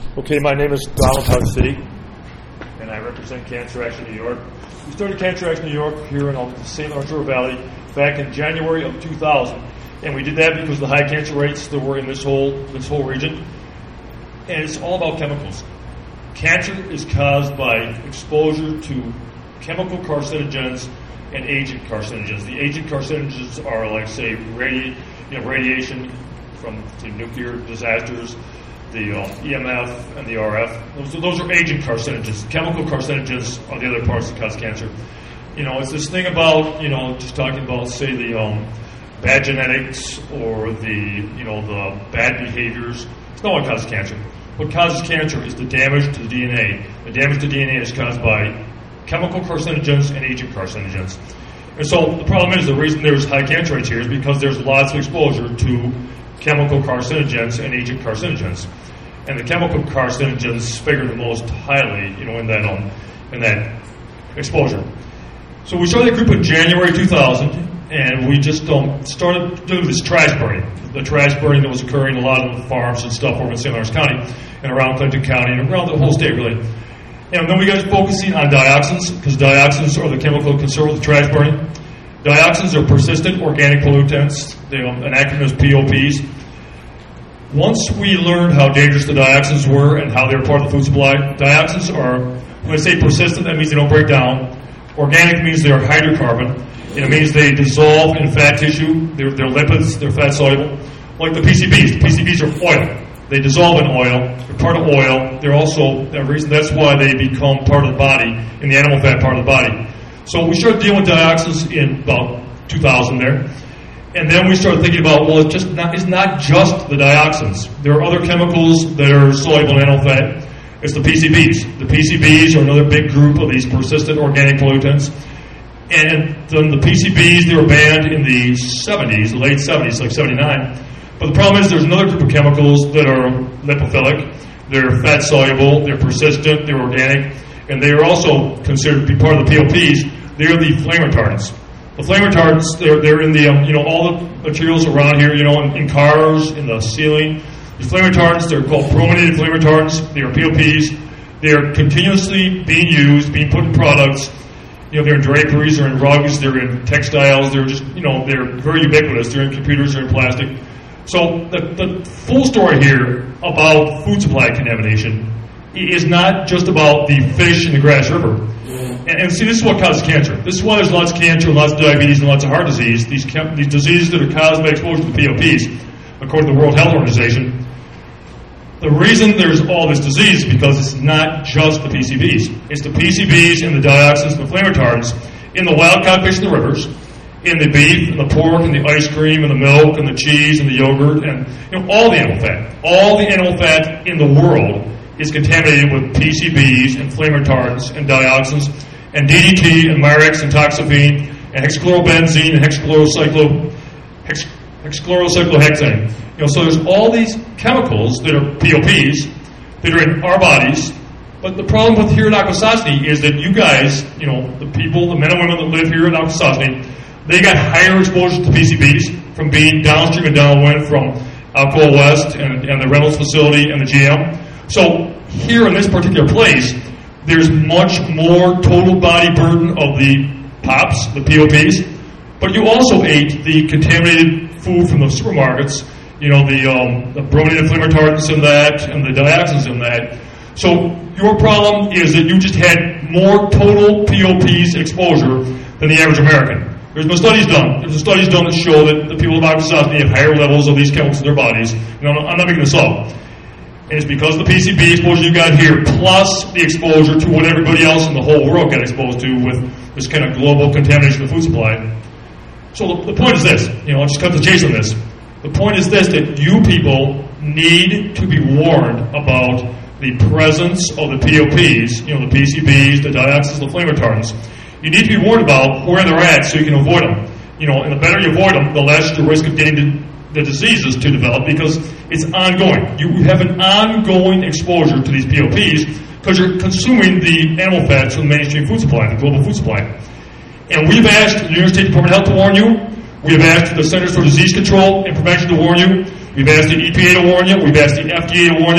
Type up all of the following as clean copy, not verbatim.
Okay, my name is Donald Huxley, and I represent Cancer Action New York. We started Cancer Action New York here in the St. Lawrence River Valley back in January of 2000, and we did that because of the high cancer rates that were in this whole region, and it's all about chemicals. Cancer is caused by exposure to chemical carcinogens and agent carcinogens. The agent carcinogens are like, say, radiation from nuclear disasters, the EMF and the RF. Those are agent carcinogens. Chemical carcinogens are the other parts that cause cancer. It's this thing about, just talking about, say, the bad genetics or the bad behaviors. It's not what causes cancer. What causes cancer is the damage to the DNA. The damage to the DNA is caused by chemical carcinogens and agent carcinogens. And so the problem is, the reason there's high cancer rates here is because there's lots of exposure to chemical carcinogens and agent carcinogens. And the chemical carcinogens figure the most highly, in that exposure. So we started the group in January 2000, and we just started doing this trash burning. The trash burning that was occurring in a lot of the farms and stuff over in St. Lawrence County and around Clinton County and around the whole state, really. And then we got focusing on dioxins, because dioxins are the chemical concern with the trash burning. Dioxins are persistent organic pollutants. An acronym is POPs. Once we learned how dangerous the dioxins were and how they're part of the food supply, dioxins are, when I say persistent, that means they don't break down. Organic means they're hydrocarbon, and it means they dissolve in fat tissue. They're lipids, they're fat soluble. Like the PCBs. The PCBs are oil. They dissolve in oil. They're part of oil. They're also, that's why they become part of the body, in the animal fat part of the body. So we started dealing with dioxins in about 2000 there. And then we started thinking about, well, it's not just the dioxins. There are other chemicals that are soluble in animal fat. It's the PCBs. The PCBs are another big group of these persistent organic pollutants. And then the PCBs, they were banned in the 70s, the late 70s, like 79. But the problem is there's another group of chemicals that are lipophilic. They're fat soluble, they're persistent, they're organic, and they are also considered to be part of the POPs. They're the flame retardants. The flame retardants, they're in the, all the materials around here, in cars, in the ceiling. The flame retardants, they're called brominated flame retardants. They are POPs. They're continuously being used, being put in products. They're in draperies, they're in rugs, they're in textiles. They're just, they're very ubiquitous. They're in computers, they're in plastic. So the full story here about food supply contamination is not just about the fish in the Grass River. And see, this is what causes cancer. This is why there's lots of cancer, lots of diabetes, and lots of heart disease. These diseases that are caused by exposure to POPs, according to the World Health Organization. The reason there's all this disease is because it's not just the PCBs. It's the PCBs and the dioxins and the flame retardants in the wild-caught fish in the rivers, in the beef and the pork and the ice cream and the milk and the cheese and the yogurt and all the animal fat. All the animal fat in the world is contaminated with PCBs and flame retardants and dioxins and DDT and Mirex and toxaphene and hexachlorobenzene and hexachlorocyclohexane. So there's all these chemicals that are POPs that are in our bodies. But the problem with here at Akwesasne is that you guys, the people, the men and women that live here at Akwesasne, they got higher exposure to PCBs from being downstream and downwind from Alcoa West and the Reynolds facility and the GM. So here in this particular place, there's much more total body burden of the POPs, the POPs, but you also ate the contaminated food from the supermarkets, the brominated flame retardants in that and the dioxins in that. So your problem is that you just had more total POPs exposure than the average American. There's been studies done. There's studies done that show that the people of Akwesasne have higher levels of these chemicals in their bodies. I'm not making this up. And it's because of the PCB exposure you got here, plus the exposure to what everybody else in the whole world got exposed to with this kind of global contamination of the food supply. So the point is this, I'll just cut the chase on this. The point is this, that you people need to be warned about the presence of the POPs, the PCBs, the dioxins, the flame retardants. You need to be warned about where they're at so you can avoid them. And the better you avoid them, the less your risk of getting the diseases to develop, because it's ongoing. You have an ongoing exposure to these POPs because you're consuming the animal fats from the mainstream food supply, the global food supply. And we've asked the New York State Department of Health to warn you. We have asked the Centers for Disease Control and Prevention to warn you. We've asked the EPA to warn you. We've asked the FDA to warn you.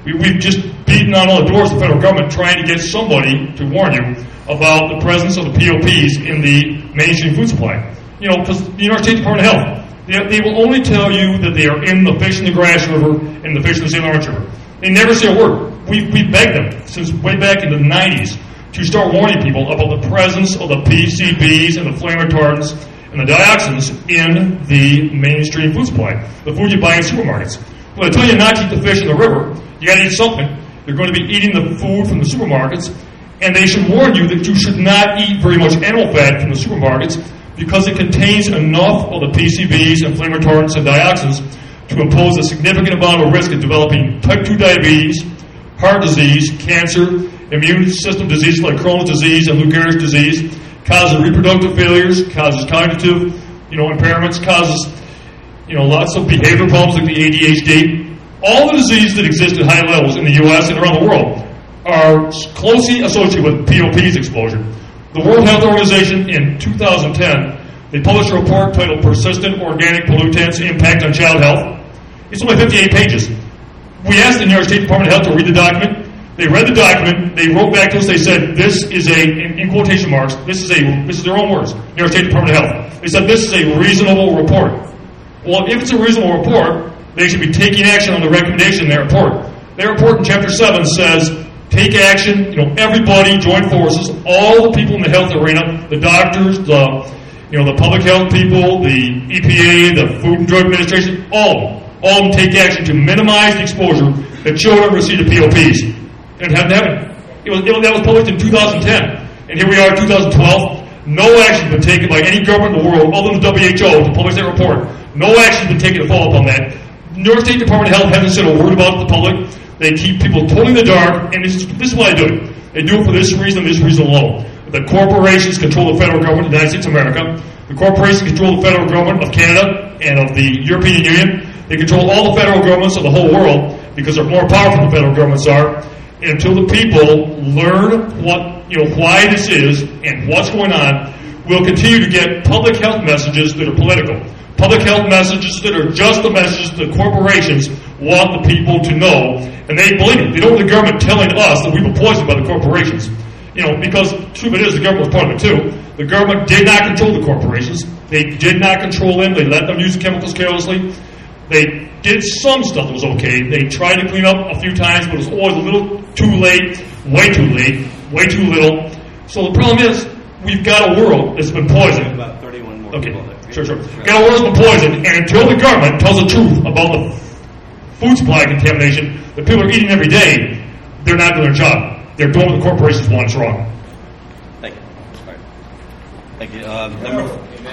We've just beaten on all the doors of the federal government trying to get somebody to warn you about the presence of the POPs in the mainstream food supply. You know, because the United States Department of Health, they will only tell you that they are in the fish in the Grass River and the fish in the St. Lawrence River. They never say a word. We begged them since way back in the 90s to start warning people about the presence of the PCBs and the flame retardants and the dioxins in the mainstream food supply, the food you buy in supermarkets. Well, they tell you not to eat the fish in the river. You got to eat something. You're going to be eating the food from the supermarkets, and they should warn you that you should not eat very much animal fat from the supermarkets because it contains enough of the PCBs and flame retardants and dioxins to impose a significant amount of risk of developing type 2 diabetes, heart disease, cancer, immune system diseases like Crohn's disease and Lou Gehrig's disease, causes reproductive failures, causes cognitive, impairments, causes, lots of behavioral problems like the ADHD. All the diseases that exist at high levels in the U.S. and around the world are closely associated with POP's exposure. The World Health Organization in 2010, they published a report titled Persistent Organic Pollutants Impact on Child Health. It's only 58 pages. We asked the New York State Department of Health to read the document. They read the document. They wrote back to us. They said, this is in quotation marks, this is their own words, New York State Department of Health. They said, this is a reasonable report. Well, if it's a reasonable report, they should be taking action on the recommendation in their report. Their report in Chapter 7 says, take action, everybody join forces, all the people in the health arena, the doctors, the public health people, the EPA, the Food and Drug Administration, all of them take action to minimize the exposure that children receive to POPs. And it happened. That was published in 2010. And here we are in 2012. No action has been taken by any government in the world other than the WHO to publish that report. No action has been taken to follow up on that. The New York State Department of Health hasn't said a word about it to the public. They keep people totally in the dark, and this is why they do it. They do it for this reason alone. The corporations control the federal government of the United States of America. The corporations control the federal government of Canada and of the European Union. They control all the federal governments of the whole world because they're more powerful than the federal governments are. And until the people learn why this is and what's going on, we'll continue to get public health messages that are political. Public health messages that are just the messages the corporations want the people to know. And they believe it. They don't want the government telling us that we've been poisoned by the corporations. Because the truth of it is the government was part of it too. The government did not control the corporations. They did not control them. They let them use the chemicals carelessly. They did some stuff that was okay. They tried to clean up a few times, but it was always a little too late, way too little. So the problem is, we've got a world that's been poisoned. About 31 more okay, people there. Sure. Got a world that's been poisoned, and until the government tells the truth about the food supply contamination that people are eating every day, they're not doing their job. They're doing what the corporations want. It's wrong. Thank you. All right. Thank you. Number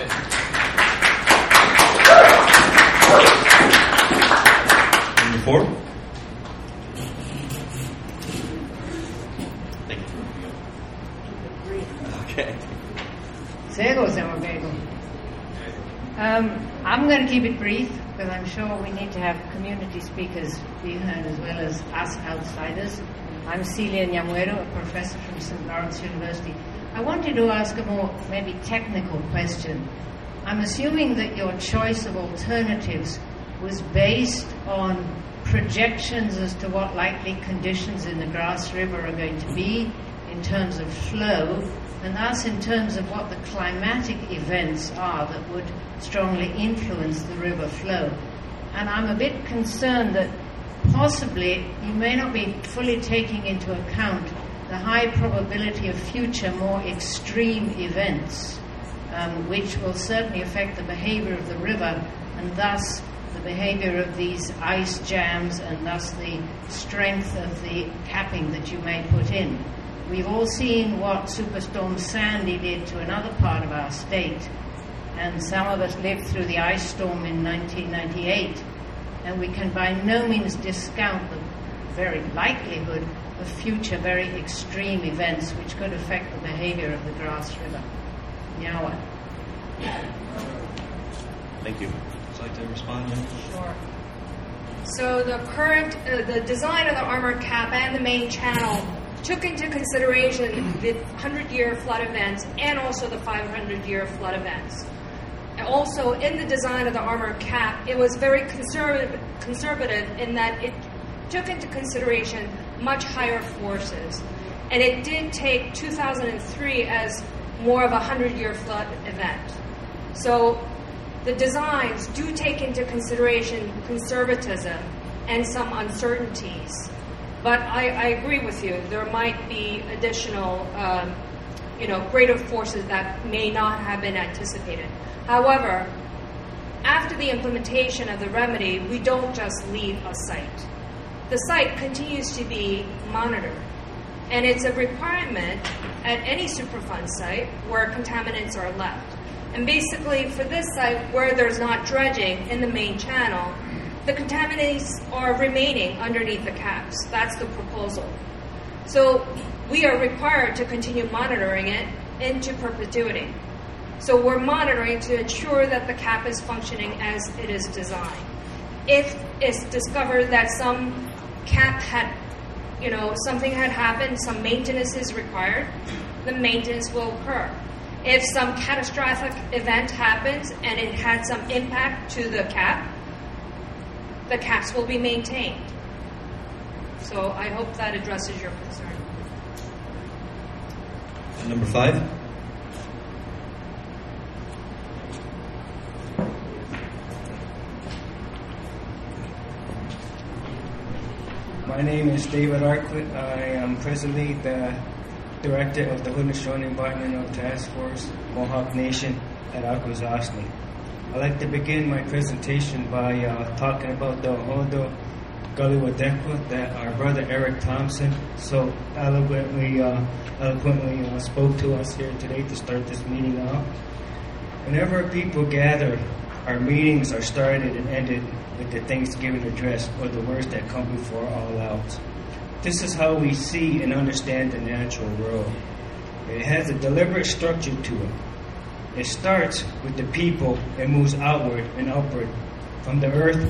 4. Thank you. Okay. I'm going to keep it brief because I'm sure we need to have community speakers be heard as well as us outsiders. I'm Celia Nyamuero, a professor from St. Lawrence University. I wanted to ask a more maybe technical question. I'm assuming that your choice of alternatives was based on projections as to what likely conditions in the Grass River are going to be in terms of flow, and thus in terms of what the climatic events are that would strongly influence the river flow. And I'm a bit concerned that possibly you may not be fully taking into account the high probability of future more extreme events, which will certainly affect the behavior of the river and thus the behavior of these ice jams and thus the strength of the capping that you may put in. We've all seen what Superstorm Sandy did to another part of our state, and some of us lived through the ice storm in 1998, and we can by no means discount the very likelihood of future very extreme events which could affect the behavior of the Grass River. Nyawa. Thank you. Would you like to respond, Jen? Sure. So the design of the armored cap and the main channel took into consideration the 100-year flood events and also the 500-year flood events. And also, in the design of the armored cap, it was very conservative in that it took into consideration much higher forces. And it did take 2003 as more of a 100-year flood event. So the designs do take into consideration conservatism and some uncertainties. But I agree with you. There might be additional, greater forces that may not have been anticipated. However, after the implementation of the remedy, we don't just leave a site. The site continues to be monitored. And it's a requirement at any Superfund site where contaminants are left. And basically, for this site, where there's not dredging in the main channel, the contaminants are remaining underneath the caps. That's the proposal. So we are required to continue monitoring it into perpetuity. So we're monitoring to ensure that the cap is functioning as it is designed. If it's discovered that some cap had, something had happened, some maintenance is required, the maintenance will occur. If some catastrophic event happens and it had some impact to the caps will be maintained. So I hope that addresses your concern. Number 5. My name is David Arquette. I am presently the Director of the Haudenosaunee Environmental Task Force, Mohawk Nation at Akwesasne. I'd like to begin my presentation by talking about the Hodo Galiwadekwa that our brother Eric Thompson so eloquently spoke to us here today to start this meeting off. Whenever people gather, our meetings are started and ended with the Thanksgiving address or the words that come before all else. This is how we see and understand the natural world. It has a deliberate structure to it. It starts with the people and moves outward and upward, from the earth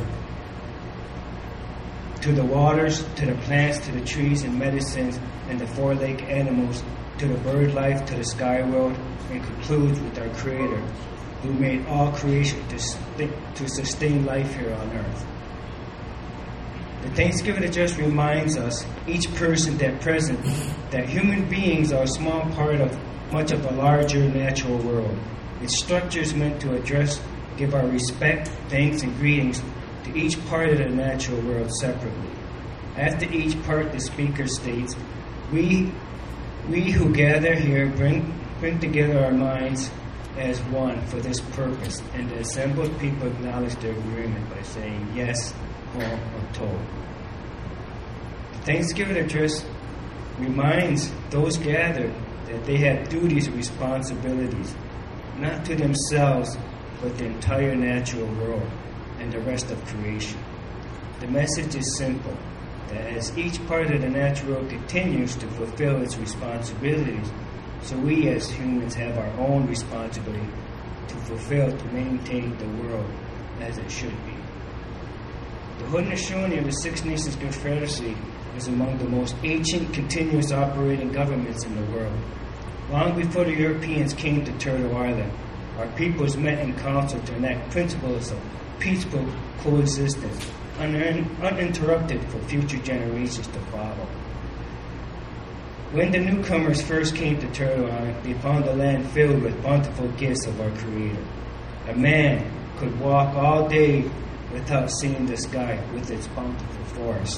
to the waters, to the plants, to the trees and medicines, and the four-legged animals, to the bird life, to the sky world, and concludes with our Creator, who made all creation to sustain life here on earth. The Thanksgiving address reminds us, each person present, that human beings are a small part of much of a larger natural world. Its structure is meant to give our respect, thanks, and greetings to each part of the natural world separately. After each part, the speaker states, we who gather here bring together our minds as one for this purpose, and the assembled people acknowledge their agreement by saying yes, or told. The Thanksgiving address reminds those gathered that they have duties and responsibilities, not to themselves, but the entire natural world and the rest of creation. The message is simple, that as each part of the natural world continues to fulfill its responsibilities, so we as humans have our own responsibility to fulfill, to maintain the world as it should be. The Haudenosaunee of the Six Nations Confederacy is among the most ancient continuous operating governments in the world. Long before the Europeans came to Turtle Island, our peoples met in council to enact principles of peaceful coexistence, uninterrupted for future generations to follow. When the newcomers first came to Turtle Island, they found the land filled with bountiful gifts of our Creator. A man could walk all day without seeing the sky with its bountiful forest.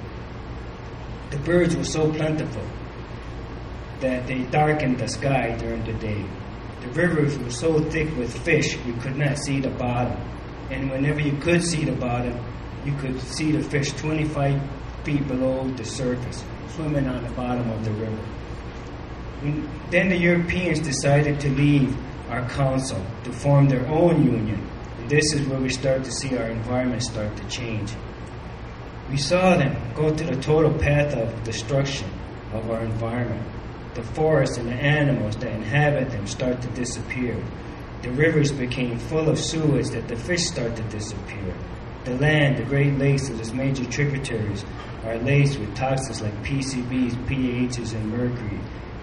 The birds were so plentiful that they darkened the sky during the day. The rivers were so thick with fish you could not see the bottom. And whenever you could see the bottom, you could see the fish 25 feet below the surface, swimming on the bottom of the river. And then the Europeans decided to leave our council to form their own union. And this is where we start to see our environment start to change. We saw them go to the total path of destruction of our environment. The forests and the animals that inhabit them start to disappear. The rivers became full of sewage that the fish start to disappear. The land, the Great Lakes and its major tributaries are laced with toxins like PCBs, PAHs, and mercury,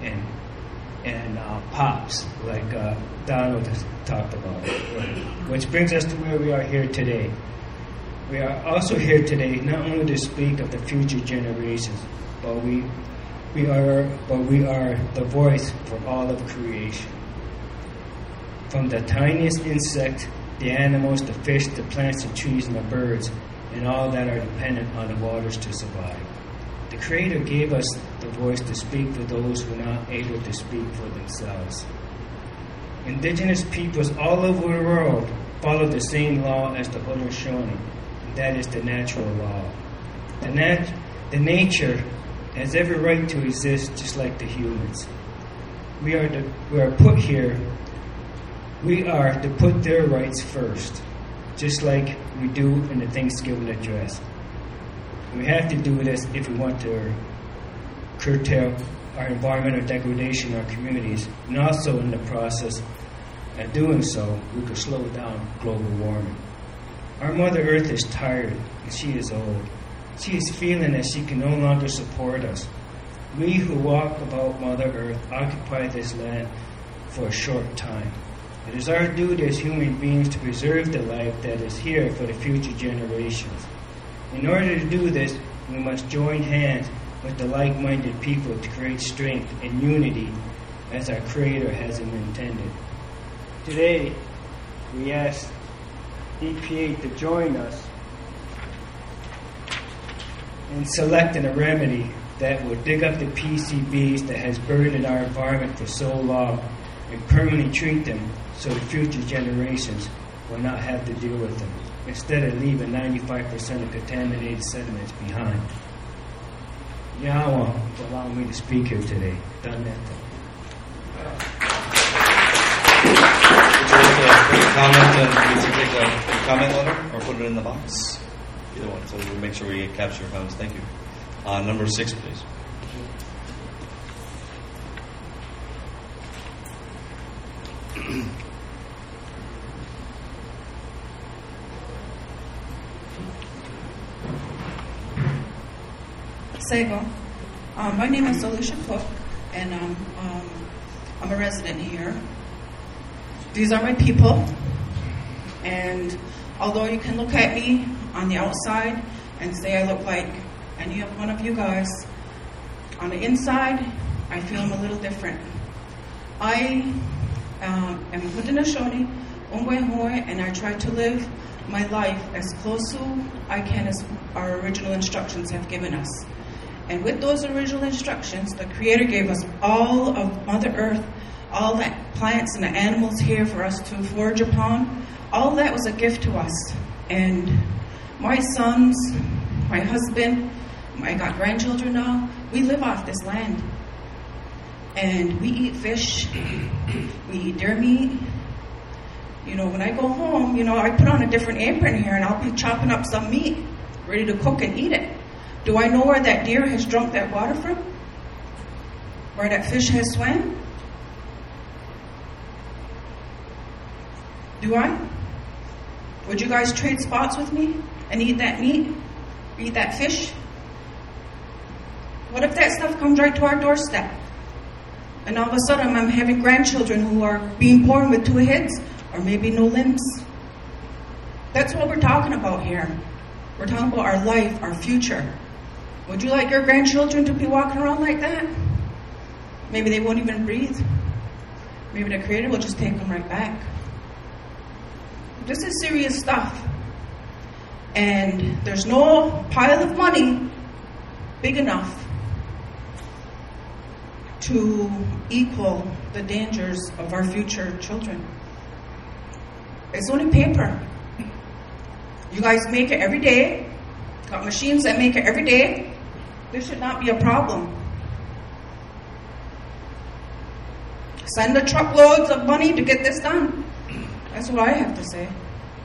and POPs, like Donald has talked about. Which brings us to where we are here today. We are also here today not only to speak of the future generations, but we are the voice for all of creation. From the tiniest insect, the animals, the fish, the plants, the trees, and the birds, and all that are dependent on the waters to survive. The Creator gave us the voice to speak for those who are not able to speak for themselves. Indigenous peoples all over the world follow the same law as the Haudenosaunee, and that is the natural law. The nature has every right to exist just like the humans. We are put here. We are to put their rights first, just like we do in the Thanksgiving address. We have to do this if we want to curtail our environmental degradation in our communities, and also in the process of doing so, we could slow down global warming. Our Mother Earth is tired, and she is old. She is feeling that she can no longer support us. We who walk about Mother Earth occupy this land for a short time. It is our duty as human beings to preserve the life that is here for the future generations. In order to do this, we must join hands with the like-minded people to create strength and unity as our Creator has intended. Today, we ask EPA to join us in selecting a remedy that will dig up the PCBs that has burdened our environment for so long and permanently treat them so the future generations will not have to deal with them, instead of leaving 95% of contaminated sediments behind. Yahweh for allowing me to speak here today. Done that. Take a comment letter or put it in the box. Either one, so we'll make sure we capture your comments. Thank you. Number 6, please. Sego. My name is Alicia Cook, and I'm a resident here. These are my people, and although you can look at me on the outside and say I look like any one of you guys, on the inside, I feel I'm a little different. I am Haudenosaunee, Ongwehoi, and I try to live my life as close to I can as our original instructions have given us. And with those original instructions, the Creator gave us all of Mother Earth, all the plants and the animals here for us to forage upon. All that was a gift to us. And my sons, my husband, I got grandchildren now, we live off this land. And we eat fish, we eat deer meat. You know, when I go home, I put on a different apron here and I'll be chopping up some meat, ready to cook and eat it. Do I know where that deer has drunk that water from? Where that fish has swam? Do I? Would you guys trade spots with me and eat that meat? Eat that fish? What if that stuff comes right to our doorstep? And all of a sudden I'm having grandchildren who are being born with 2 heads or maybe no limbs. That's what we're talking about here. We're talking about our life, our future. Would you like your grandchildren to be walking around like that? Maybe they won't even breathe. Maybe the Creator will just take them right back. This is serious stuff. And there's no pile of money big enough to equal the dangers of our future children. It's only paper. You guys make it every day. Got machines that make it every day. This should not be a problem. Send the truckloads of money to get this done. That's what I have to say.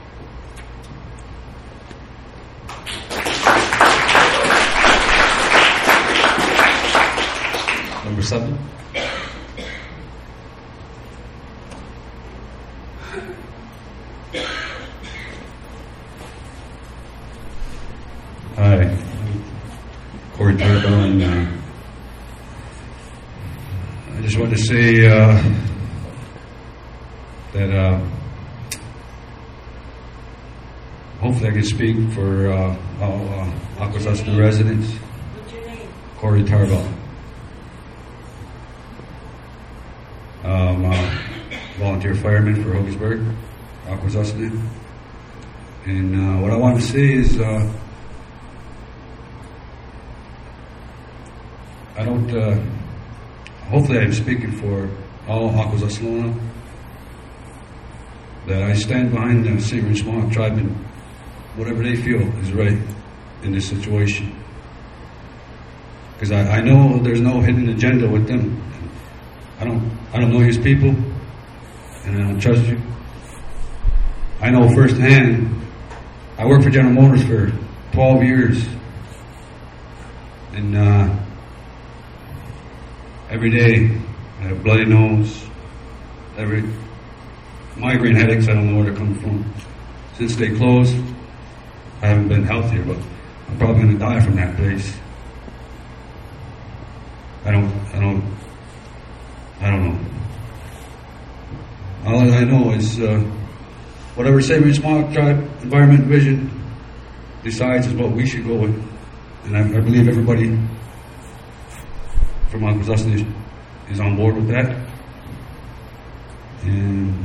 Number 7. Hi, Corey Turbo, and I just want to say that hopefully I can speak for all Akwesasne residents. What's your name? Corey Tarbell. I'm a volunteer fireman for Hogansburg, Akwesasne. And what I want to say is I don't, hopefully I'm speaking for all Akwesasne, that I stand behind the St. Louis Mohawk tribe and whatever they feel is right in this situation. Because I know there's no hidden agenda with them. I don't know his people, and I don't trust you. I know firsthand. I worked for General Motors for 12 years, and every day I have bloody nose, migraine headaches. I don't know where they're coming from. Since they closed, I haven't been healthier, but I'm probably going to die from that place. I don't know. All I know is whatever St. Louis Mohawk Tribe Environment Vision decides is what we should go with. And I believe everybody from Akwesasne is on board with that. And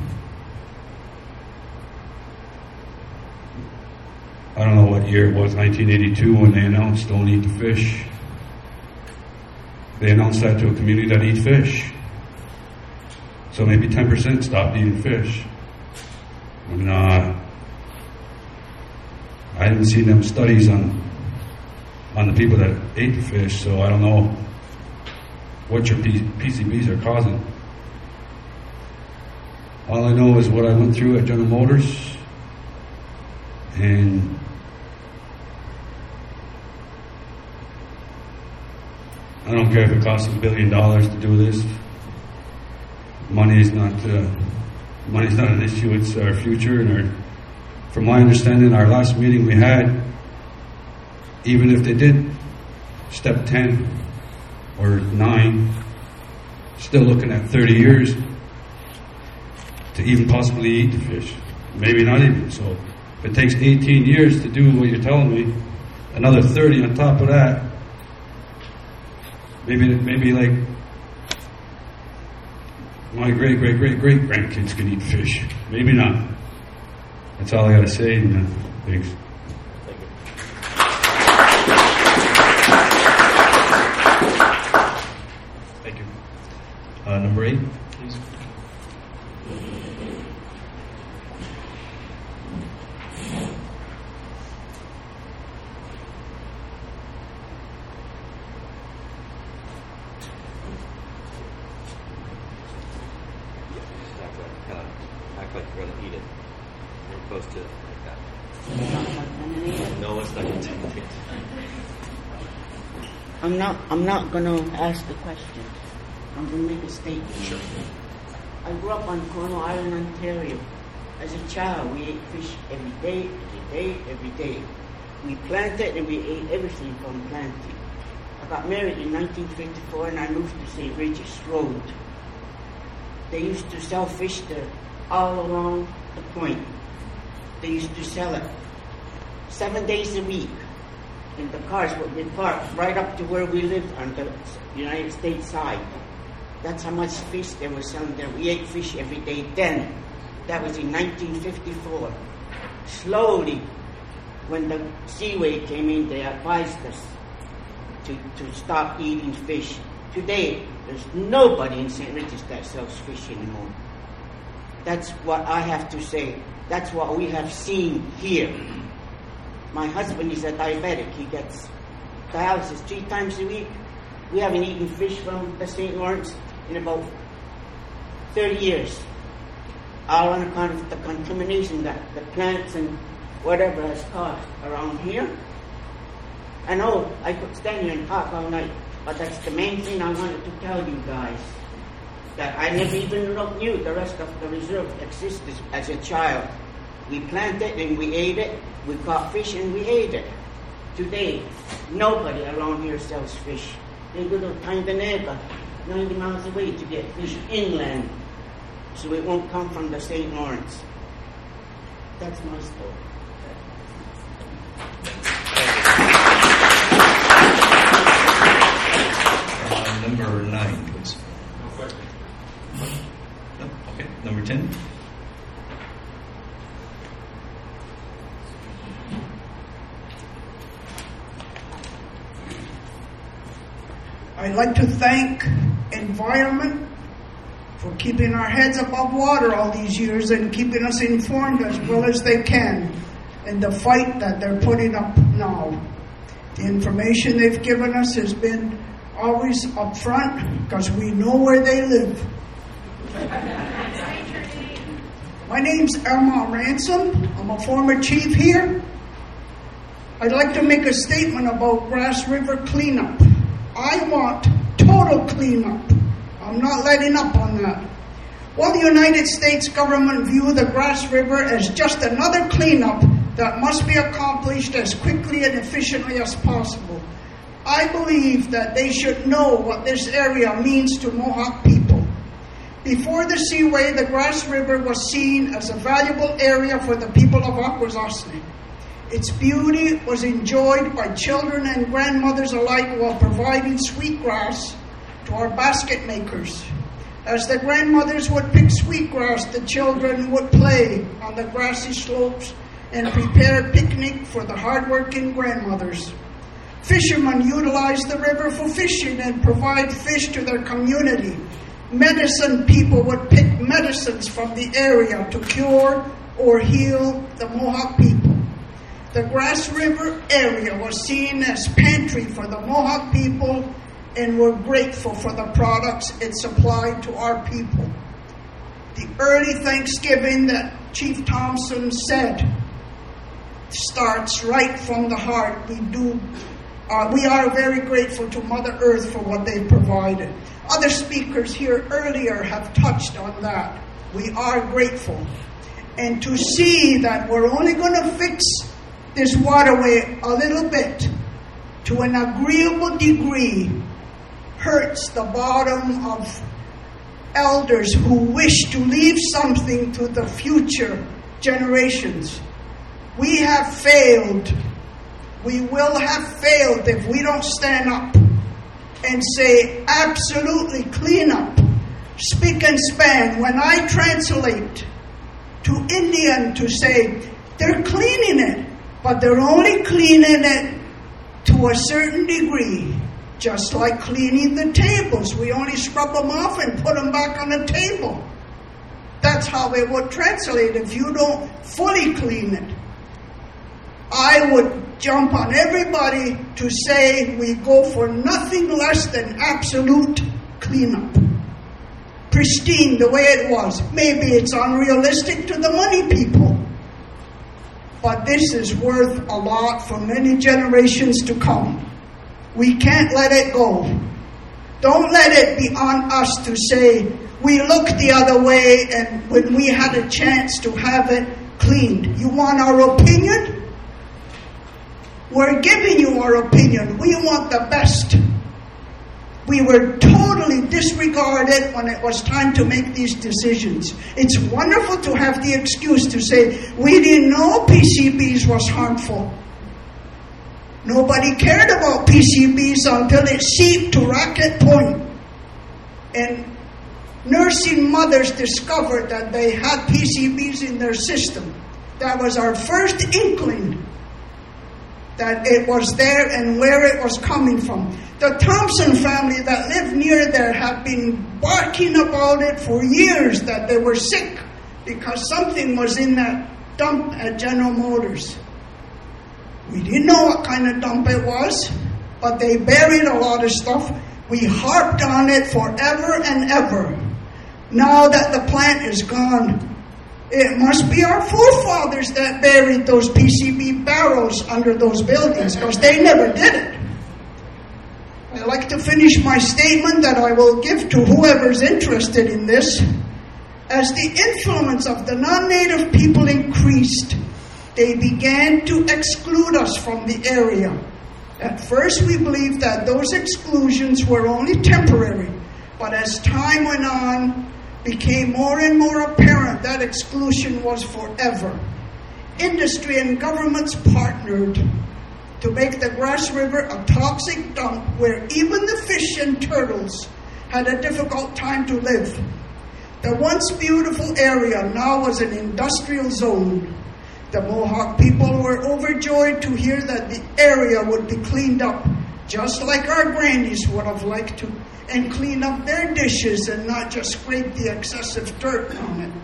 I don't know what year it was, 1982, when they announced don't eat the fish. They announced that to a community that eats fish. So maybe 10% stopped eating fish. And I haven't seen them studies on the people that ate the fish, so I don't know what your PCBs are causing. All I know is what I went through at General Motors, and I don't care if it costs $1 billion to do this. Money is not an issue. It's our future, and from my understanding, our last meeting we had, even if they did step 10 or 9, still looking at 30 years to even possibly eat the fish. Maybe not even. So if it takes 18 years to do what you're telling me, another 30 on top of that, maybe like my great-great-great-great-grandkids can eat fish. Maybe not. That's all I got to say, and thanks. Thank you. Number 8, please. Act like you're going to eat it. You're supposed to like that. No, it's not going to take it. I'm not going to ask the questions. I'm going to make a statement. Sure. I grew up on Cornwall Island, Ontario. As a child, we ate fish every day. We planted and we ate everything from planting. I got married in 1954 and I moved to St. Regis Road. They used to sell fish there all along the point. They used to sell it 7 days a week. And the cars would be parked right up to where we lived on the United States side. That's how much fish they were selling there. We ate fish every day then. That was in 1954. Slowly, when the Seaway came in, they advised us to stop eating fish. Today, there's nobody in St. Regis that sells fish anymore. That's what I have to say. That's what we have seen here. My husband is a diabetic. He gets dialysis 3 times a week. We haven't eaten fish from the St. Lawrence in about 30 years. All on account of the contamination that the plants and whatever has caused around here. I know I could stand here and talk all night, but that's the main thing I wanted to tell you guys. That I never even knew the rest of the reserve existed as a child. We planted and we ate it. We caught fish and we ate it. Today, nobody around here sells fish. They go to Tanganega, 90 miles away to get fish inland. So it won't come from the St. Lawrence. That's my story. I'd like to thank Environment for keeping our heads above water all these years and keeping us informed as well as they can in the fight that they're putting up now. The information they've given us has been always up front because we know where they live. My name's Elma Ransom. I'm a former chief here. I'd like to make a statement about Grass River cleanup. I want total cleanup. I'm not letting up on that. Will the United States government view the Grass River as just another cleanup that must be accomplished as quickly and efficiently as possible? I believe that they should know what this area means to Mohawk people. Before the Seaway, the Grass River was seen as a valuable area for the people of Akwesasne. Its beauty was enjoyed by children and grandmothers alike while providing sweetgrass to our basket makers. As the grandmothers would pick sweetgrass, the children would play on the grassy slopes and prepare a picnic for the hardworking grandmothers. Fishermen utilized the river for fishing and provide fish to their community. Medicine people would pick medicines from the area to cure or heal the Mohawk people. The Grass River area was seen as pantry for the Mohawk people, and we're grateful for the products it supplied to our people. The early Thanksgiving that Chief Thompson said starts right from the heart. We are very grateful to Mother Earth for what they've provided. Other speakers here earlier have touched on that. We are grateful. And to see that we're only going to fix this waterway a little bit to an agreeable degree hurts the bottom of elders who wish to leave something to the future generations. We have failed. We will have failed if we don't stand up and say, absolutely clean up, spick and span. When I translate to Indian to say, they're cleaning it, but they're only cleaning it to a certain degree. Just like cleaning the tables. We only scrub them off and put them back on the table. That's how it would translate if you don't fully clean it. I would jump on everybody to say we go for nothing less than absolute cleanup. Pristine the way it was. Maybe it's unrealistic to the money people. But this is worth a lot for many generations to come. We can't let it go. Don't let it be on us to say we looked the other way and when we had a chance to have it cleaned. You want our opinion? We're giving you our opinion. We want the best. We were totally disregarded when it was time to make these decisions. It's wonderful to have the excuse to say, we didn't know PCBs was harmful. Nobody cared about PCBs until it seeped to Racket Point. And nursing mothers discovered that they had PCBs in their system. That was our first inkling that it was there and where it was coming from. The Thompson family that lived near there have been barking about it for years, that they were sick because something was in that dump at General Motors. We didn't know what kind of dump it was, but they buried a lot of stuff. We harped on it forever and ever. Now that the plant is gone, it must be our forefathers that buried those PCB barrels under those buildings, because they never did it. I'd like to finish my statement that I will give to whoever's interested in this. As the influence of the non-native people increased, they began to exclude us from the area. At first, we believed that those exclusions were only temporary, but as time went on, became more and more apparent that exclusion was forever. Industry and governments partnered to make the Grass River a toxic dump where even the fish and turtles had a difficult time to live. The once beautiful area now was an industrial zone. The Mohawk people were overjoyed to hear that the area would be cleaned up just like our grannies would have liked to, and clean up their dishes and not just scrape the excessive dirt on it.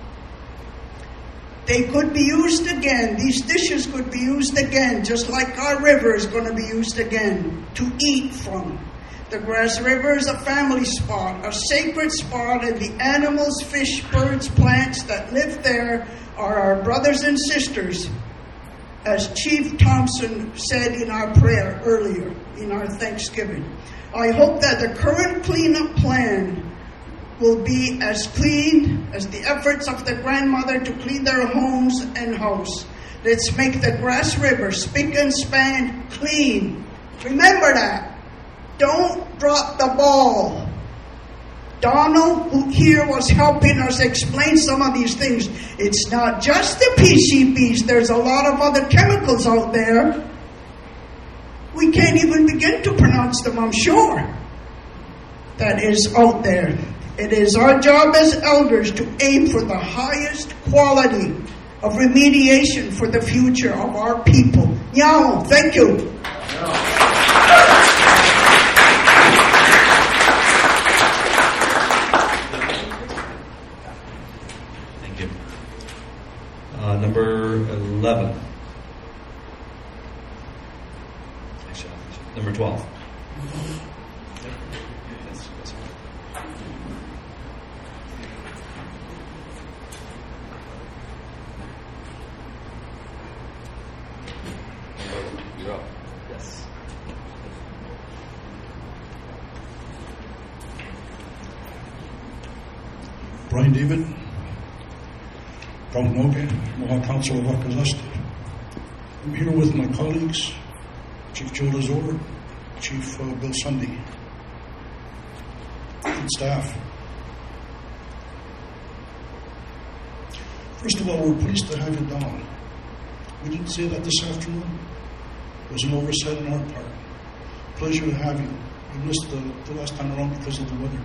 They could be used again. These dishes could be used again, just like our river is going to be used again to eat from. The Grass River is a family spot, a sacred spot, and the animals, fish, birds, plants that live there are our brothers and sisters, as Chief Thompson said in our prayer earlier, in our Thanksgiving. I hope that the current cleanup plan will be as clean as the efforts of the grandmother to clean their homes and house. Let's make the Grass River spick and span clean. Remember that. Don't drop the ball. Donald, who here was helping us explain some of these things. It's not just the PCBs. There's a lot of other chemicals out there. We can't even begin to pronounce them, I'm sure. That is out there. It is our job as elders to aim for the highest quality of remediation for the future of our people. Nyao, thank you. Thank you. Number 11. Actually, number 12. You're up. Yes. Brian David, Kahumoke, Mohawk Council of Wakazaste. I'm here with my colleagues, Chief Joe Lazor, Chief Bill Sunday, and staff. First of all, we're pleased to have you down. We didn't say that this afternoon. It was an oversight on our part. Pleasure to have you. We missed the last time around because of the weather.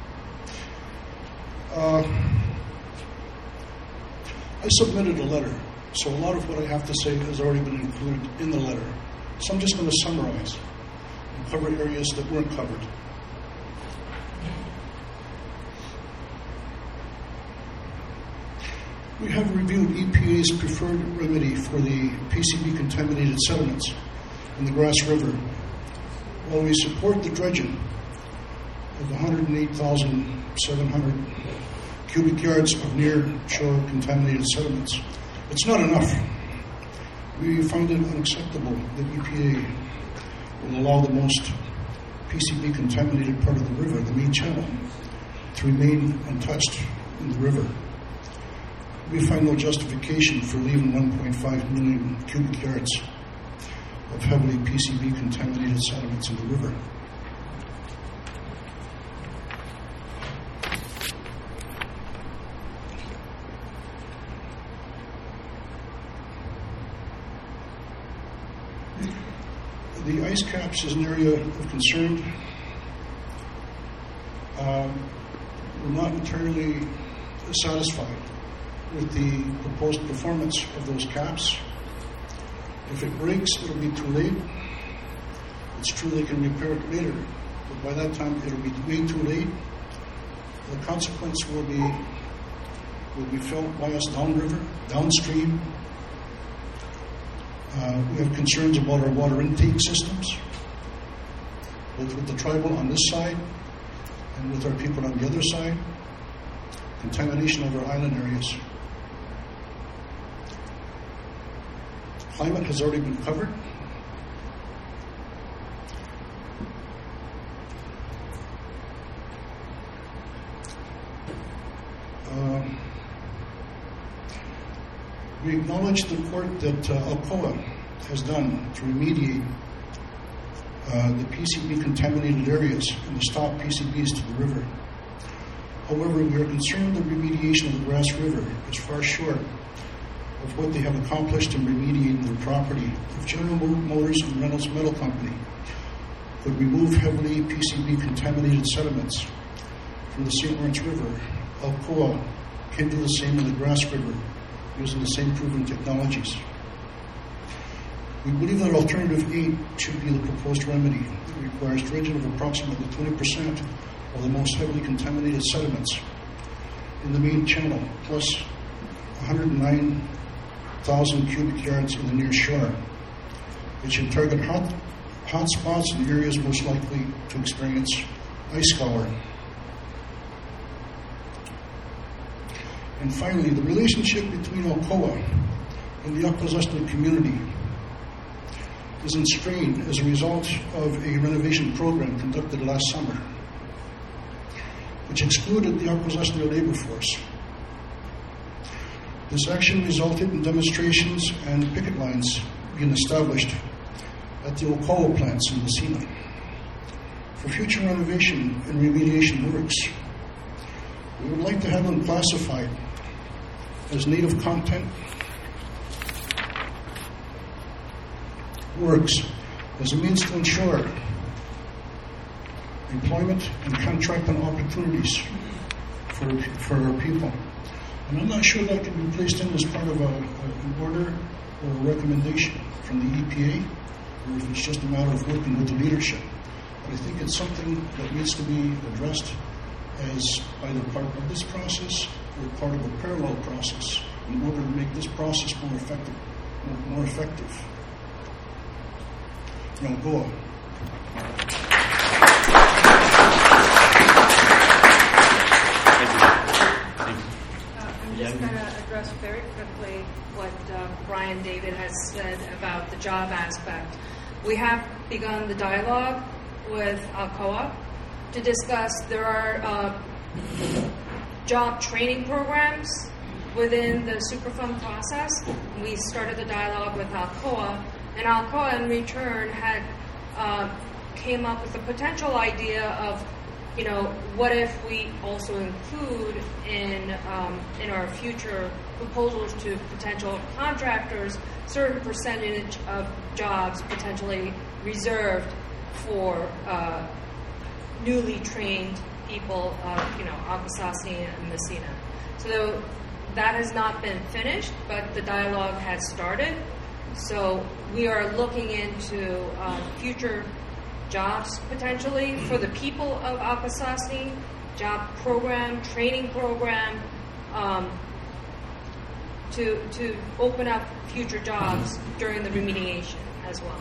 I submitted a letter, so a lot of what I have to say has already been included in the letter. So I'm just going to summarize and cover areas that weren't covered. We have reviewed EPA's preferred remedy for the PCB-contaminated sediments in the Grass River. While we support the dredging of 108,700 cubic yards of near-shore contaminated sediments, it's not enough. We find it unacceptable that EPA will allow the most PCB-contaminated part of the river, the main channel, to remain untouched in the river. We find no justification for leaving 1.5 million cubic yards of heavily PCB-contaminated sediments in the river. The ice caps is an area of concern. We're not entirely satisfied with the proposed performance of those caps. If it breaks, it'll be too late. It's true they can repair it later, but by that time it'll be way too late. The consequence will be felt by us downstream. We have concerns about our water intake systems, both with the tribal on this side and with our people on the other side. Contamination of our island areas. Climate has already been covered. We acknowledge the work that Alcoa has done to remediate the PCB-contaminated areas and to stop PCBs to the river. However, we are concerned that remediation of the Grass River is far short of what they have accomplished in remediating their property. If General Motors and Reynolds Metal Company would remove heavily PCB-contaminated sediments from the St. Lawrence River, Alcoa can do the same in the Grass River using the same proven technologies. We believe that alternative 8 should be the proposed remedy. It requires dredging of approximately 20% of the most heavily contaminated sediments in the main channel, plus 109,000 cubic yards in the near shore. It should target hot spots in areas most likely to experience ice scour. And finally, the relationship between Alcoa and the Akwesasne community is in strain as a result of a renovation program conducted last summer, which excluded the Akwesasne labor force. This action resulted in demonstrations and picket lines being established at the Alcoa plants in Messina. For future renovation and remediation works, we would like to have them classified as native content works as a means to ensure employment and contracting opportunities for our people. And I'm not sure that can be placed in as part of an order or a recommendation from the EPA, or if it's just a matter of working with the leadership. But I think it's something that needs to be addressed as either part of this process or part of a parallel process in order to make this process more effective. Now, go on. I'm just going to address very quickly what Brian David has said about the job aspect. We have begun the dialogue with Alcoa to discuss. There are job training programs within the Superfund process. We started the dialogue with Alcoa, and Alcoa in return had came up with a potential idea of, what if we also include in our future proposals to potential contractors certain percentage of jobs potentially reserved for newly trained people of, Akwesasne and Messina. So that has not been finished, but the dialogue has started. So we are looking into future jobs potentially for the people of Akwesasne, job program, training program, to open up future jobs during the remediation as well.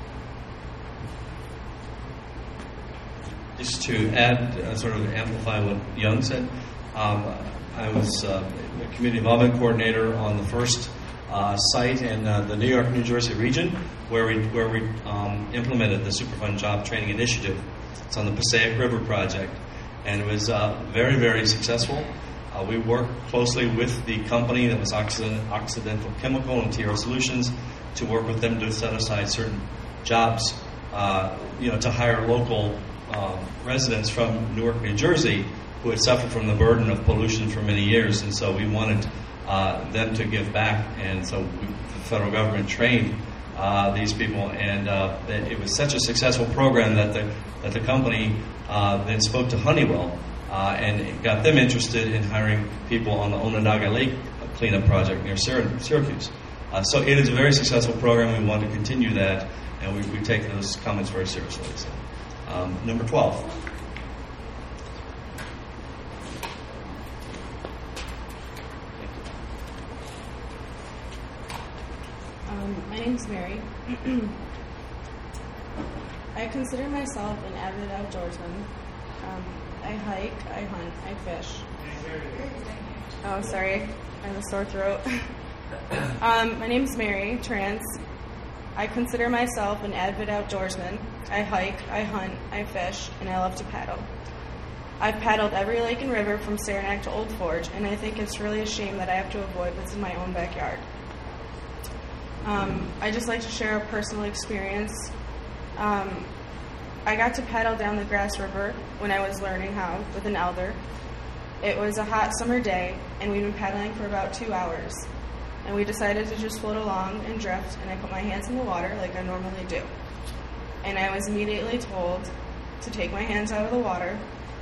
Just to add, sort of amplify what Young said, I was a community involvement coordinator on the first site in the New York, New Jersey region where we implemented the Superfund Job Training Initiative. It's on the Passaic River project, and it was very, very successful. We worked closely with the company that was Occidental Chemical and TR Solutions to work with them to set aside certain jobs, to hire local residents from Newark, New Jersey, who had suffered from the burden of pollution for many years, and so we wanted them to give back, and so the federal government trained these people, and it was such a successful program that the company then spoke to Honeywell and it got them interested in hiring people on the Onondaga Lake cleanup project near Syracuse. So it is a very successful program. We want to continue that, and we take those comments very seriously. So, number 12. My name is Mary. I consider myself an avid outdoorsman. I hike, I hunt, I fish. Oh, sorry. I have a sore throat. My name is Mary, trans. I consider myself an avid outdoorsman. I hike, I hunt, I fish, and I love to paddle. I've paddled every lake and river from Saranac to Old Forge, and I think it's really a shame that I have to avoid what's in my own backyard. I just like to share a personal experience. I got to paddle down the Grass River when I was learning how with an elder. It was a hot summer day, and we'd been paddling for about 2 hours. And we decided to just float along and drift, and I put my hands in the water like I normally do. And I was immediately told to take my hands out of the water,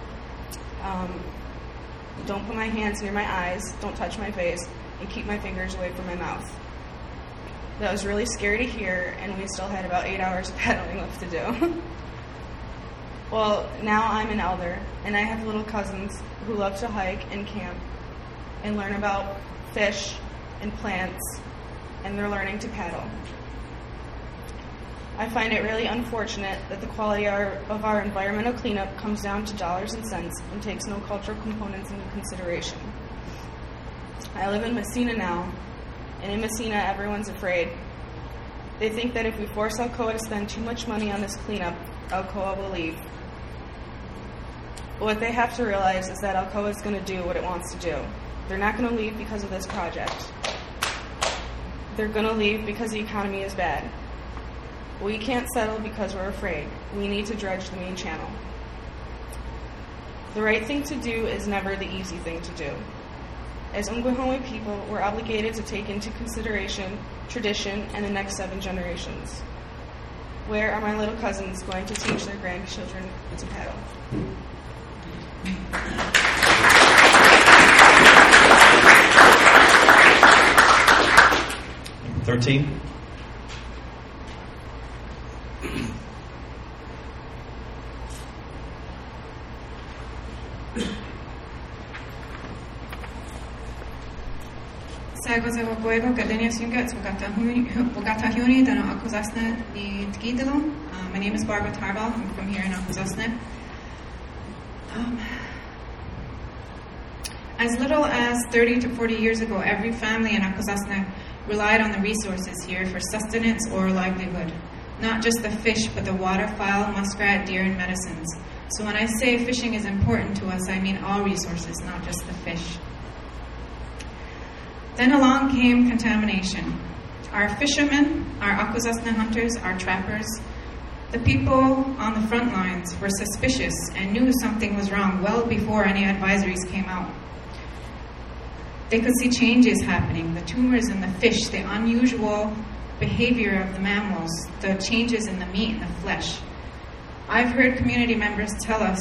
don't put my hands near my eyes, don't touch my face, and keep my fingers away from my mouth. that was really scary to hear, and we still had about 8 hours of paddling left to do. Well, now I'm an elder, and I have little cousins who love to hike and camp and learn about fish and plants, and they're learning to paddle. I find it really unfortunate that the quality of our environmental cleanup comes down to dollars and cents and takes no cultural components into consideration. I live in Messina now, and in Messina, everyone's afraid. They think that if we force Alcoa to spend too much money on this cleanup, Alcoa will leave. But what they have to realize is that Alcoa is going to do what it wants to do. They're not going to leave because of this project. They're going to leave because the economy is bad. We can't settle because we're afraid. We need to dredge the main channel. The right thing to do is never the easy thing to do. As Ungwahome people, we're obligated to take into consideration tradition and the next 7 generations. Where are my little cousins going to teach their grandchildren to paddle? 13. Szágoza Boego, Gardenia Sungat, Bogatahuni, Dano Akuzasna, the Tgidalo. My name is Barbara Tarbal. I'm from here in Akuzasna. As little as 30 to 40 years ago, every family in Akuzasna relied on the resources here for sustenance or livelihood. Not just the fish, but the waterfowl, muskrat, deer, and medicines. So when I say fishing is important to us, I mean all resources, not just the fish. Then along came contamination. Our fishermen, our Akuzasna hunters, our trappers, the people on the front lines were suspicious and knew something was wrong well before any advisories came out. They could see changes happening, the tumors in the fish, the unusual behavior of the mammals, the changes in the meat and the flesh. I've heard community members tell us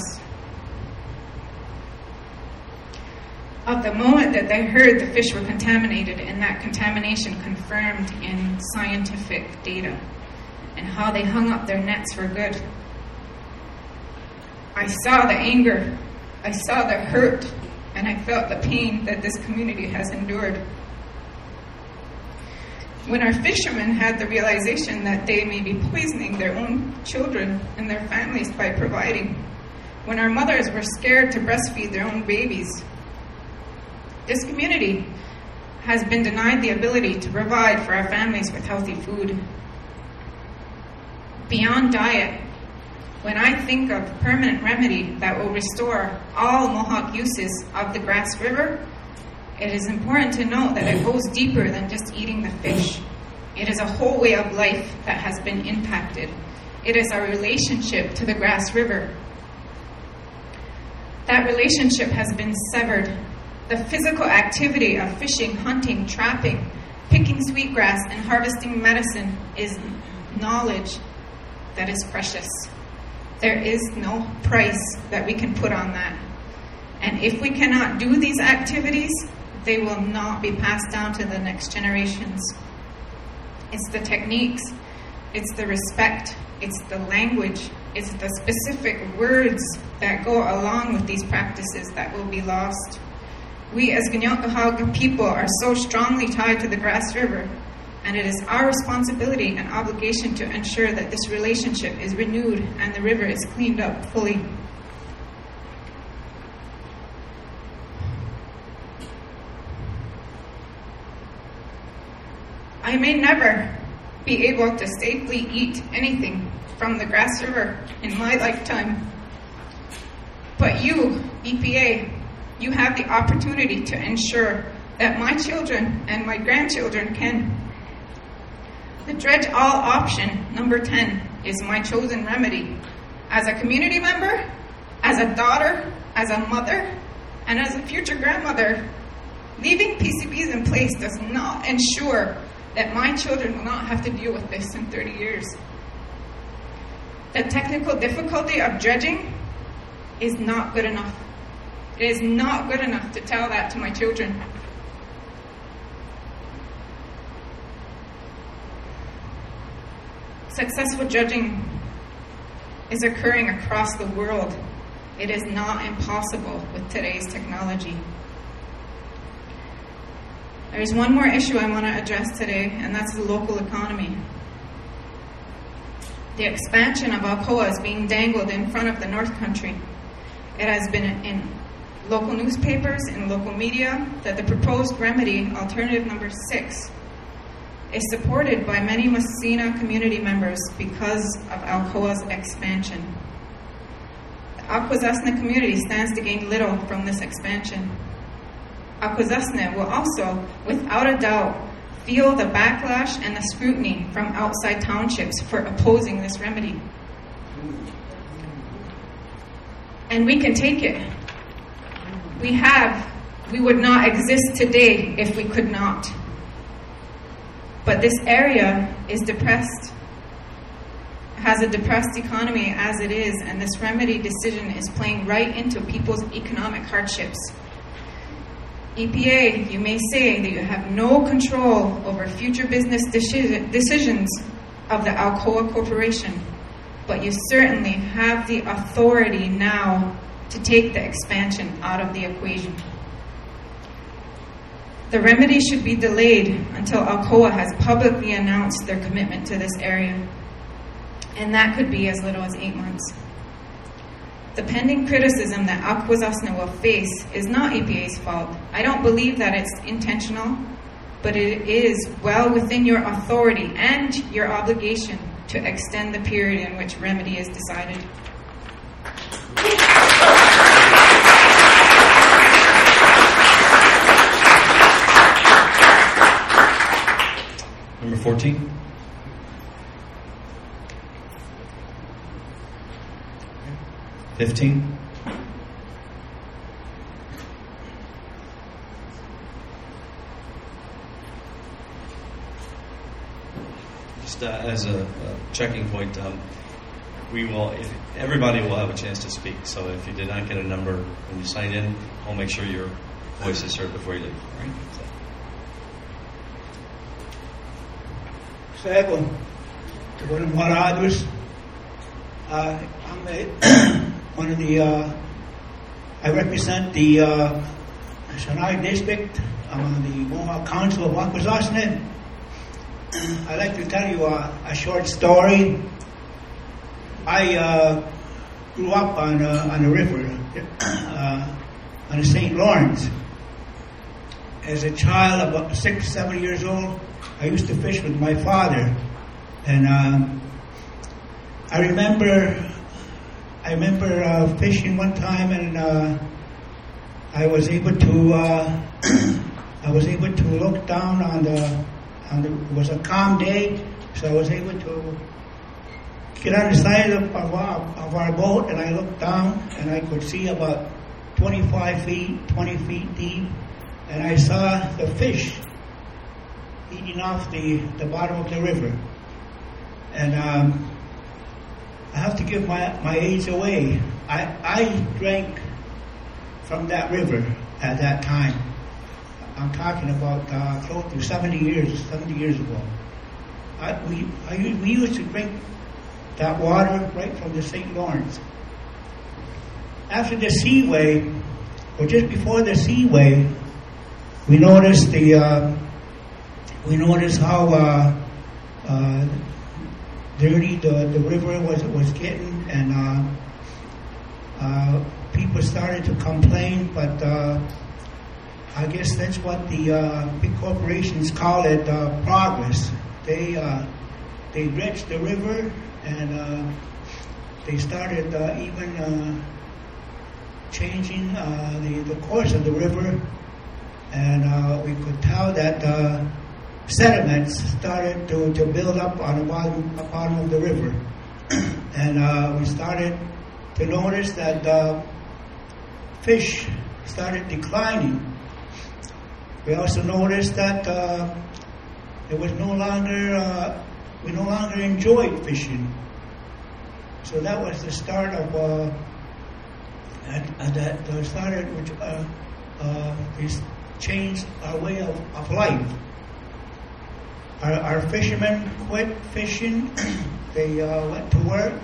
of the moment that they heard the fish were contaminated and that contamination confirmed in scientific data and how they hung up their nets for good. I saw the anger, I saw the hurt, and I felt the pain that this community has endured. When our fishermen had the realization that they may be poisoning their own children and their families by providing, when our mothers were scared to breastfeed their own babies, this community has been denied the ability to provide for our families with healthy food. Beyond diet, when I think of permanent remedy that will restore all Mohawk uses of the Grass River, it is important to note that it goes deeper than just eating the fish. It is a whole way of life that has been impacted. It is our relationship to the Grass River. That relationship has been severed. The physical activity of fishing, hunting, trapping, picking sweetgrass, and harvesting medicine is knowledge that is precious. There is no price that we can put on that. And if we cannot do these activities, they will not be passed down to the next generations. It's the techniques, it's the respect, it's the language, it's the specific words that go along with these practices that will be lost. We as Kanien'kehá:ka people are so strongly tied to the Grass River, and it is our responsibility and obligation to ensure that this relationship is renewed and the river is cleaned up fully. I may never be able to safely eat anything from the Grass River in my lifetime, but you, EPA, you have the opportunity to ensure that my children and my grandchildren can. The Dredge All option, number 10, is my chosen remedy. As a community member, as a daughter, as a mother, and as a future grandmother, leaving PCBs in place does not ensure that my children will not have to deal with this in 30 years. The technical difficulty of dredging is not good enough. It is not good enough to tell that to my children. successful judging is occurring across the world. It is not impossible with today's technology. There is one more issue I want to address today, and that's the local economy. The expansion of Alcoa is being dangled in front of the North Country. It has been in local newspapers and local media that the proposed remedy, alternative number 6, is supported by many Massena community members because of Alcoa's expansion. The Akwesasne community stands to gain little from this expansion. Akwesasne will also, without a doubt, feel the backlash and the scrutiny from outside townships for opposing this remedy. And we can take it. We would not exist today if we could not. But this area is depressed, has a depressed economy as it is, and this remedy decision is playing right into people's economic hardships. EPA, you may say that you have no control over future business decisions of the Alcoa Corporation, but you certainly have the authority now to take the expansion out of the equation. The remedy should be delayed until Alcoa has publicly announced their commitment to this area, and that could be as little as 8 months. The pending criticism that Akwesasne will face is not EPA's fault. I don't believe that it's intentional, but it is well within your authority and your obligation to extend the period in which remedy is decided. Number 14. $15. Just as a checking point, everybody will have a chance to speak. So if you did not get a number when you sign in, we'll make sure your voice is heard before you leave. All right? Second, to one of my others, I'm one of the, I represent the Chennai district. I'm on the Mohawk Council of Akwesasne. I'd like to tell you a short story. I grew up on the river, on the St. Lawrence. As a child, about 6, 7 years old, I used to fish with my father. And I remember fishing one time, and I was able to look down on the. It was a calm day, so I was able to get on the side of our boat, and I looked down, and I could see about 25 feet, 20 feet deep, and I saw the fish eating off the bottom of the river. And I have to give my age away. I drank from that river at that time. I'm talking about close to 70 years ago. We used to drink that water right from the St. Lawrence. After the seaway, or just before the seaway, we noticed how dirty the river was getting, and people started to complain, but I guess that's what the big corporations call it, progress. They dredged the river, and they started even changing the course of the river, and we could tell that sediments started to build up on the bottom of the river. And we started to notice that fish started declining. We also noticed that it was we no longer enjoyed fishing. So that was the start of this changed our way of life. our fishermen quit fishing. They went to work.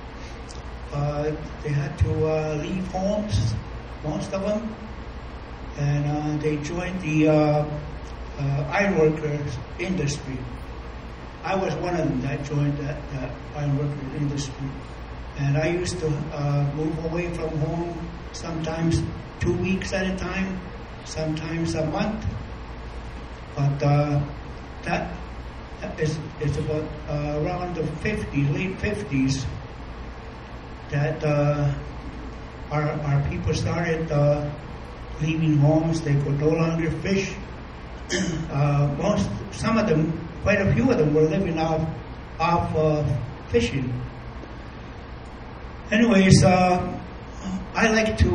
They had to leave homes, most of them, and they joined the ironworkers industry. I was one of them that joined that ironworker industry. And I used to move away from home sometimes 2 weeks at a time, sometimes a month. But that is about around the late 50s, that our people started leaving homes. They could no longer fish. Some of them, quite a few of them, were living off fishing. Anyways, I like to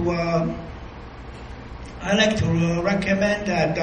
recommend that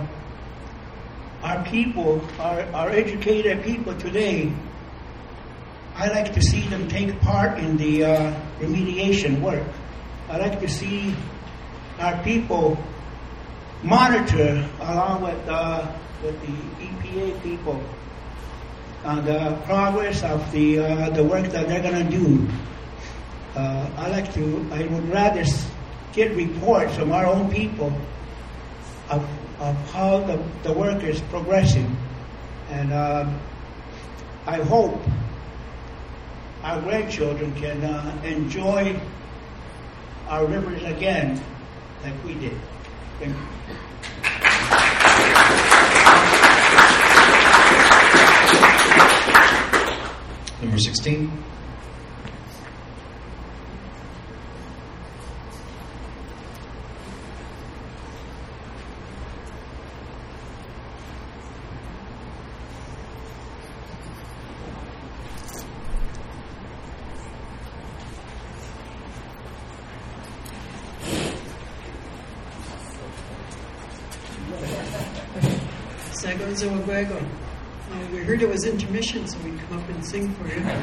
our people, our educated people today, I like to see them take part in the remediation work. I like to see our people monitor along with the EPA people on the progress of the work that they're going to do. I would rather get reports from our own people of how the work is progressing. And I hope our grandchildren can enjoy our rivers again like we did. Thank you. Number 16. We heard it was intermission, so we'd come up and sing for you.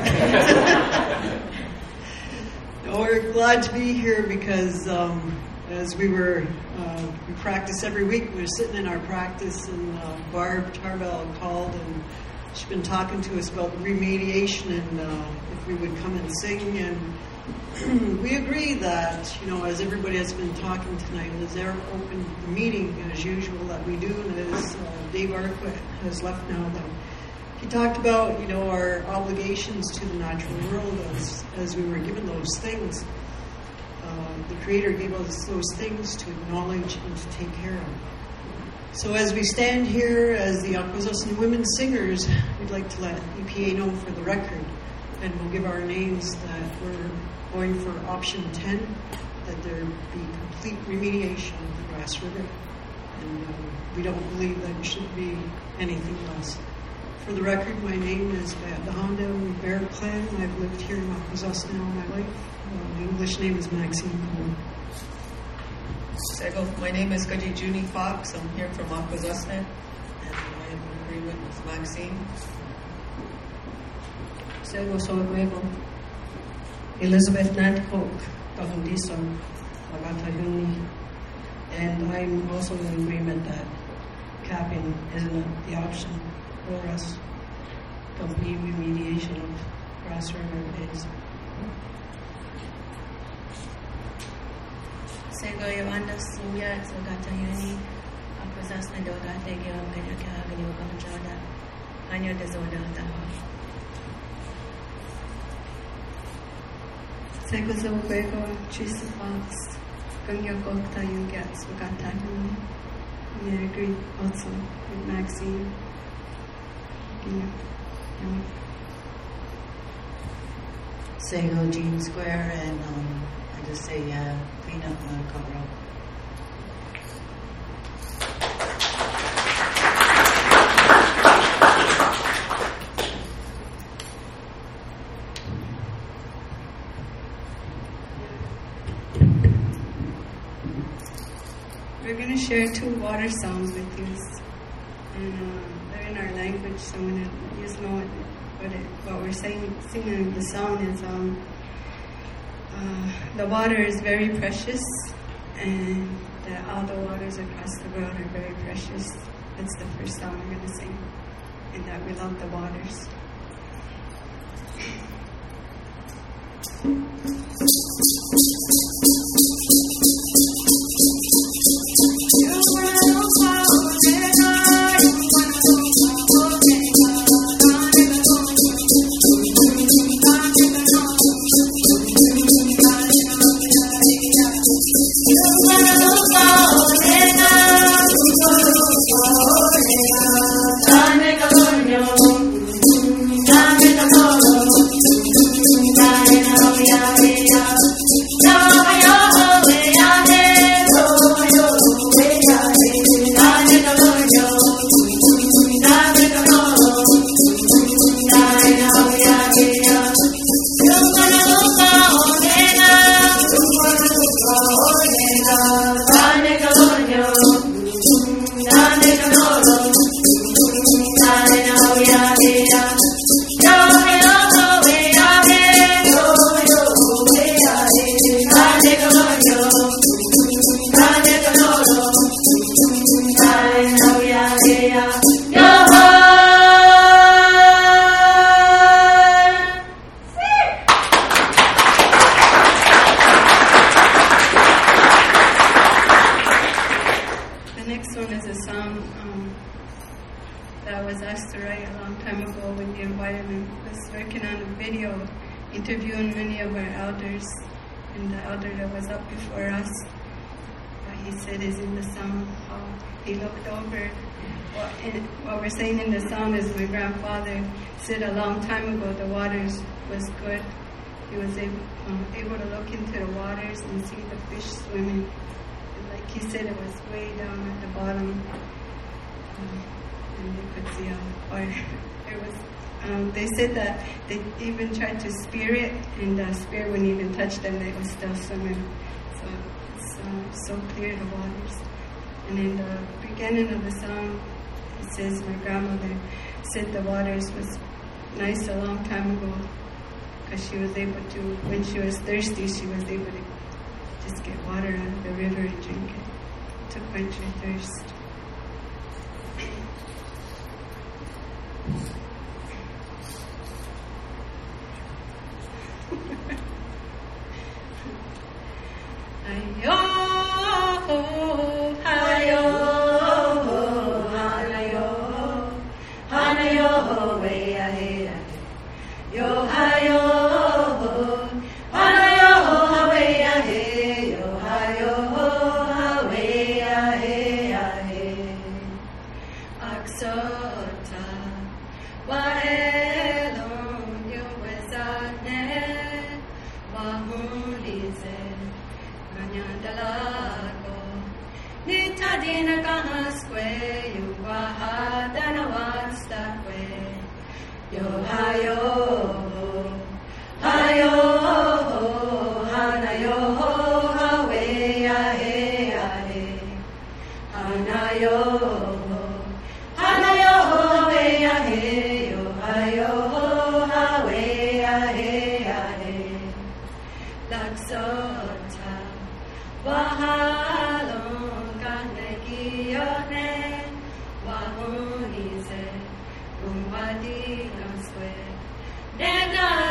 We're glad to be here because as we practice every week. We were sitting in our practice, and Barb Tarbell called, and she's been talking to us about remediation and if we would come and sing. And we agree that, as everybody has been talking tonight, as they're open the meeting as usual that we do, and as Dave Arquette has left now, that he talked about, our obligations to the natural world as we were given those things. The Creator gave us those things to acknowledge and to take care of. So as we stand here as the Akwesasne Women Singers, we'd like to let EPA know for the record, and we'll give our names, that we're going for option 10, that there be complete remediation of the Grass River. And we don't believe that it should be anything less. For the record, my name is Beata Honda Bear Clan. I've lived here in Akwesasne all my life. My English name is Maxine Cole. Sego, my name is Gaji Junie Fox. I'm here from Akwesasne, and I am in agreement with Maxine. Sego Soego, Elizabeth Nanticoke, Kahundiso, Magatayuni, and I'm also in agreement that capping isn't the option for us. Complete remediation of Grass River is. Sego Yolanda Suya, Sogatayuni, Akwesasne Doda, Tegio, Medaka, Ganyoga, Anyo Dezoda, Sego Zoguego, Chisa Fox, Gangyokokta, Yugat, Sogatayuni. I agree also with Maxine. Sego Jean Square, and I just say clean up cover up. We're going to share 2 water songs with you, and they're in our language, so I'm going to just know what we're singing the song is the water is very precious, and all the waters across the world are very precious. That's the first song we're going to sing. and that we love the waters. Interviewing many of our elders, and the elder that was up before us, he said is in the song how he looked over. What we're saying in the song is my grandfather said a long time ago the waters was good. He was able to look into the waters and see the fish swimming. And like he said, it was way down at the bottom, and you could see fire. It was. They said that they even tried to spear it, and the spear wouldn't even touch them. They were still swimming. So it's so clear, the waters. And in the beginning of the song, it says my grandmother said the waters was nice a long time ago because she was able to, when she was thirsty, she was able to just get water out of the river and drink it to quench her thirst. Nega